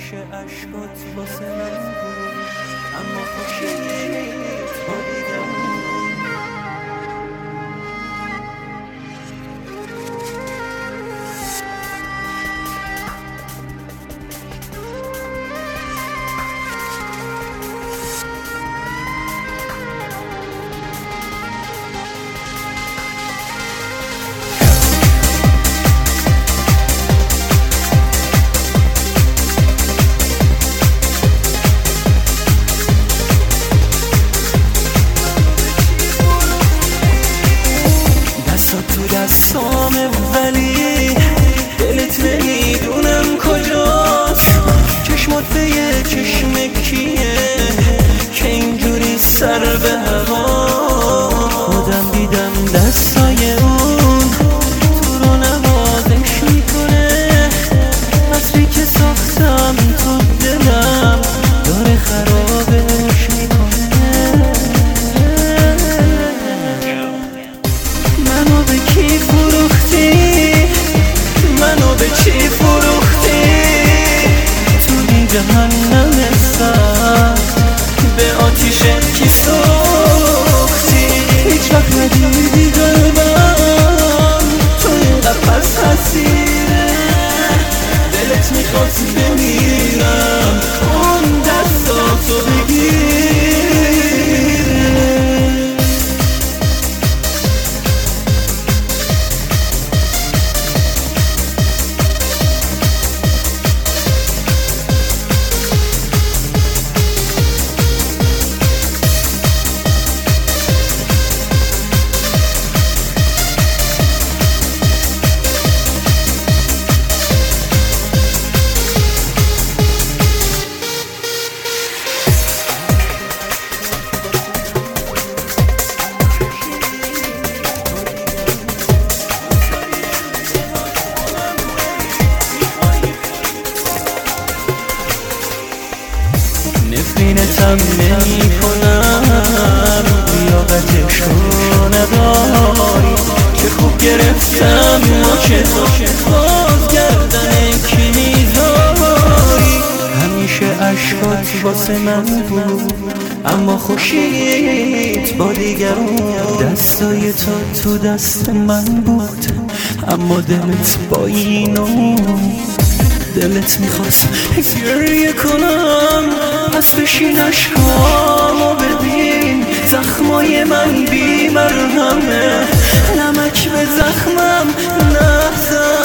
همیشه عشقات واسه من بود، اما خوشیت با دیدم. تو دستامه ولی دلت نمیدونم کجاست. چشمات به یه چشم کیه که اینجوری سر به هوا؟ خودم دیدم دستای اون تو رو نوازش میکنه. قصری که ساختم تو دلم داره خرابش میکنه. منو به کی فروختی؟ منو به چی فروختی؟ تو این جهنم سخت به آتیش کی سوختی؟ هیچ وقت ندیدی قلبم تو این قفس حسیره. دلت میخواست بمیرم اون دستاتو بگیره. نفرینتم نمی کنم لیاقتش رو نداری. چه خوب گرفتم ماچه تو باز گردن کی میذاری؟ همیشه عشقات واسه من بود، اما خوشیت با دیگرون. دستای تو دست من بود، اما دلت با اینو. دلت میخواست گریه کنم، پس بشین عشقامو ببین. زخمای من بی مرهمه، نمک به زخمم نزن.